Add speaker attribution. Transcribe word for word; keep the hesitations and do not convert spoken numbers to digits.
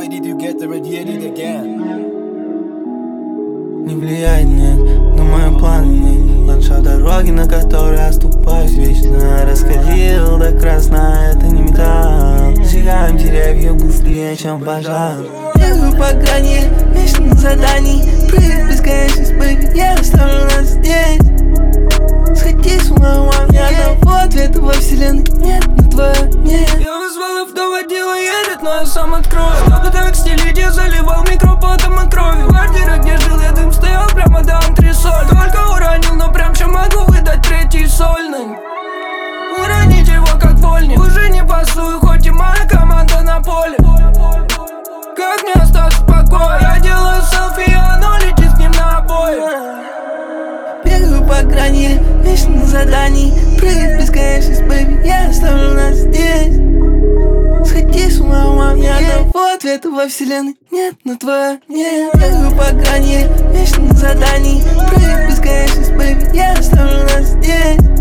Speaker 1: only did you get irradiated again?
Speaker 2: Не влияет, нет, на мои планы нет. Ландшафт дороги, на которой оступаюсь вечно. Раскалил до красна, это не металл. Сжигаем деревья быстрее, чем пожар. Бегаю по грани, вечно на задании. Прыгай бесконечность, baby, я оставлю нас здесь. Сходи с ума, мам, ни одного ответа во вселенной нет на твое нет.
Speaker 3: Я вызвал авто, водила едет, но я сам открою. Чтобы так стилить, я заливал микропотом от крови. Квартира, где жил я, дым стоял прямо до антресоль. Только уронил, но прям что могу выдать третий сольный. Уронить его как вольник. Уже не пасую, хоть и моя команда на поле. Как мне остаться в покое? Я делаю селфи, и оно летит с ним на обои.
Speaker 2: Бегаю по грани, вечно на задании. Прыгай бесконечность, baby, я оставлю нас здесь. Сходи с ума, мам, ни одного ответа во вселенной нет на твое нет. Бегаю по грани, вечно на задании. Прыгай бесконечность, baby, я оставлю нас здесь.